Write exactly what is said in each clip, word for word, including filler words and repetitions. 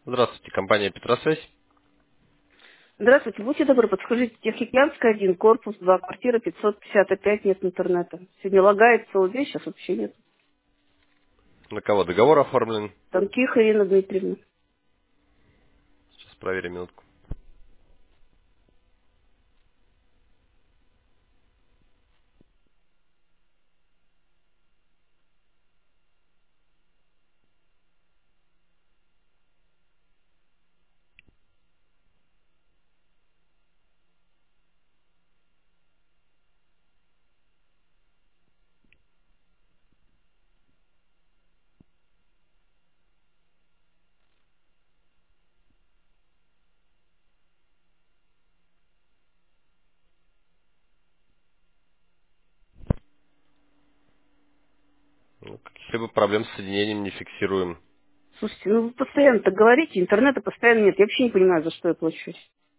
Здравствуйте, компания Петросвязь. Здравствуйте, будьте добры, подскажите, Техникянская, один, корпус, два, квартира пятьсот пятьдесят пять, нет интернета. Сегодня лагает целый день, сейчас вообще нет. На кого договор оформлен? Танких Ирина Дмитриевна. Сейчас проверим минутку. Ну, каких-либо проблем с соединением не фиксируем. Слушайте, ну вы постоянно так говорите, интернета постоянно нет. Я вообще не понимаю, за что я плачу.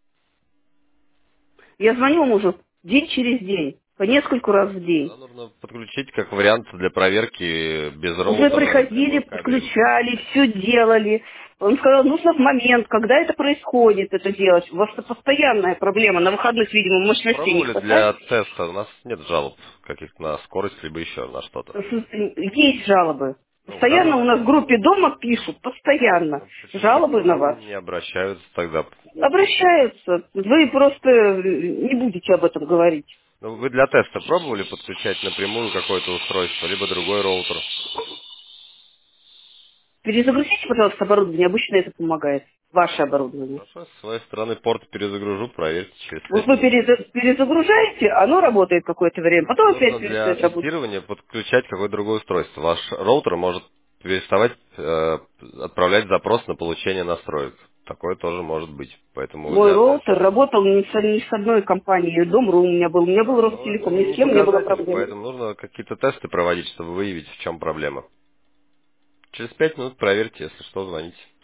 Я звоню вам уже день через день, по нескольку раз в Тогда день. нужно подключить как вариант для проверки без Уже роутера приходили, напрямую кабелем. подключали, все делали. Он сказал, нужно в момент, когда это происходит, это делать. У вас это постоянная проблема. На выходных, видимо, мощностей не Пробовали хватает. для теста? У нас нет жалоб каких-то на скорость, либо еще на что-то. Есть жалобы. Ну, в данный Постоянно у нас в момент группе дома пишут, постоянно. ну, почему же к Жалобы на вас. вам не обращаются тогда? Обращаются. Вы просто не будете об этом говорить. Ну, вы для теста пробовали подключать напрямую какое-то устройство, либо другой роутер? Перезагрузите, пожалуйста, оборудование. Обычно это помогает. Ваше оборудование. Хорошо, с своей стороны порт перезагружу, проверьте через Вот пять вы минут. переза- перезагружаете, оно работает какое-то время, Просто потом опять нужно для перестает работать. тестирования подключать какое-то другое устройство. Ваш роутер может переставать э, отправлять запрос на получение настроек. Такое тоже может быть. Поэтому Мой для роутер теста. работал ни с, ни с одной компанией. Дом.ру у меня был, у меня был Но это Ростелеком, ни с не кем не было показатель, проблем. поэтому нужно какие-то тесты проводить, чтобы выявить, в чем проблема. Через пять минут проверьте, если что, звоните.